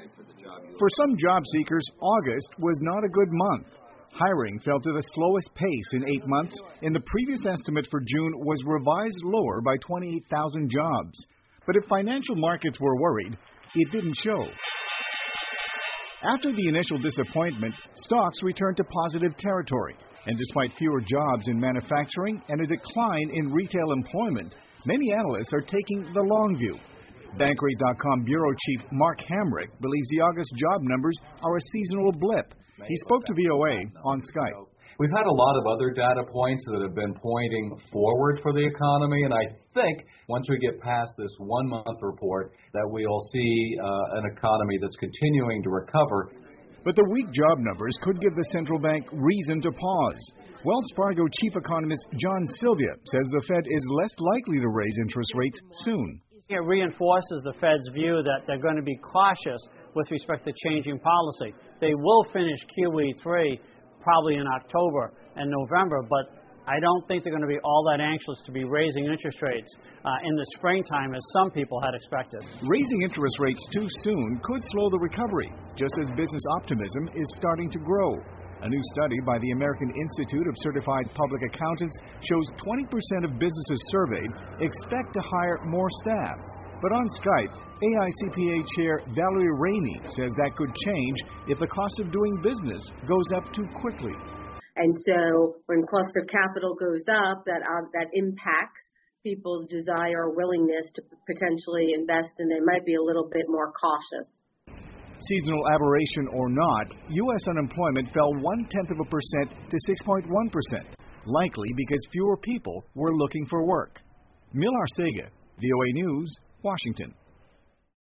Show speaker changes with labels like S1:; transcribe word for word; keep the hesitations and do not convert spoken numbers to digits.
S1: For some job seekers, August was not a good month. Hiring fell to the slowest pace in eight months, and the previous estimate for June was revised lower by twenty-eight thousand jobs. But if financial markets were worried, it didn't show. After the initial disappointment, stocks returned to positive territory. And despite fewer jobs in manufacturing and a decline in retail employment, many analysts are taking the long view. Bankrate dot com bureau chief Mark Hamrick believes the August job numbers are a seasonal blip. He spoke to V O A on Skype.
S2: We've had a lot of other data points that have been pointing forward for the economy, and I think once we get past this one-month report that we'll see uh, an economy that's continuing to recover.
S1: But the weak job numbers could give the central bank reason to pause. Wells Fargo chief economist John Sylvia says the Fed is less likely to raise interest rates soon.
S3: It reinforces the Fed's view that they're going to be cautious with respect to changing policy. They will finish Q E three probably in October and November, but I don't think they're going to be all that anxious to be raising interest rates uh, in the springtime as some people had expected.
S1: Raising interest rates too soon could slow the recovery, just as business optimism is starting to grow. A new study by the American Institute of Certified Public Accountants shows twenty percent of businesses surveyed expect to hire more staff. But on Skype, A I C P A Chair Valerie Rainey says that could change if the cost of doing business goes up too quickly.
S4: And so when cost of capital goes up, that uh, that impacts people's desire or willingness to potentially invest, and they might be a little bit more cautious.
S1: Seasonal aberration or not, U S unemployment fell one-tenth of a percent to six point one percent, likely because fewer people were looking for work. Mil Arcega, V O A News, Washington.